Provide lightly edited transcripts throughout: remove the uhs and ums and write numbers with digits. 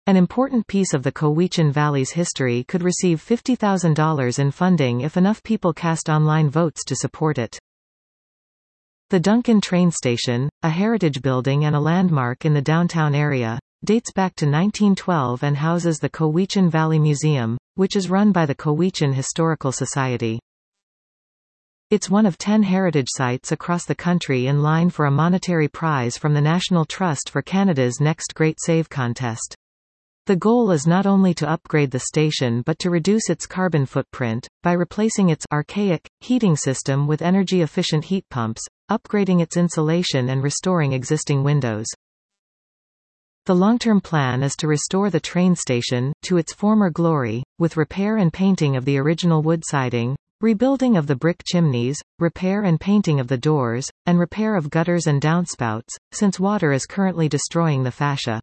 An important piece of the Cowichan Valley's history could receive $50,000 in funding if enough people cast online votes to support it. The Duncan train station, a heritage building and a landmark in the downtown area, dates back to 1912 and houses the Cowichan Valley Museum, which is run by the Cowichan Historical Society. It's one of 10 heritage sites across the country in line for a monetary prize from the National Trust for Canada's Next Great Save contest. The goal is not only to upgrade the station but to reduce its carbon footprint, by replacing its archaic heating system with energy-efficient heat pumps, upgrading its insulation and restoring existing windows. The long-term plan is to restore the train station to its former glory, with repair and painting of the original wood siding, rebuilding of the brick chimneys, repair and painting of the doors, and repair of gutters and downspouts, since water is currently destroying the fascia.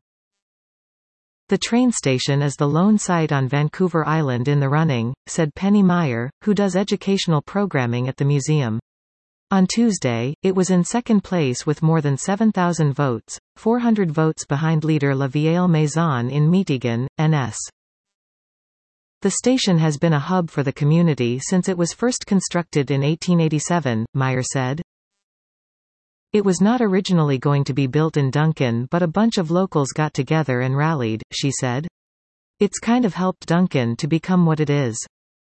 The train station is the lone site on Vancouver Island in the running, said Penny Meyer, who does educational programming at the museum. On Tuesday, it was in second place with more than 7,000 votes, 400 votes behind leader La Vieille Maison in Metighan, NS. The station has been a hub for the community since it was first constructed in 1887, Meyer said. It was not originally going to be built in Duncan, but a bunch of locals got together and rallied, she said. It's kind of helped Duncan to become what it is.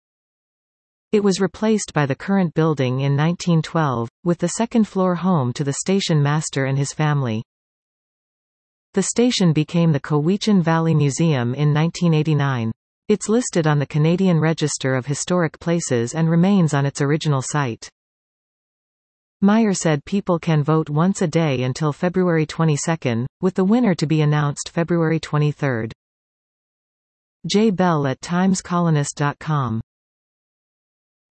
It was replaced by the current building in 1912, with the second floor home to the station master and his family. The station became the Cowichan Valley Museum in 1989. It's listed on the Canadian Register of Historic Places and remains on its original site. Meyer said people can vote once a day until February 22, with the winner to be announced February 23. Jay Bell at TimesColonist.com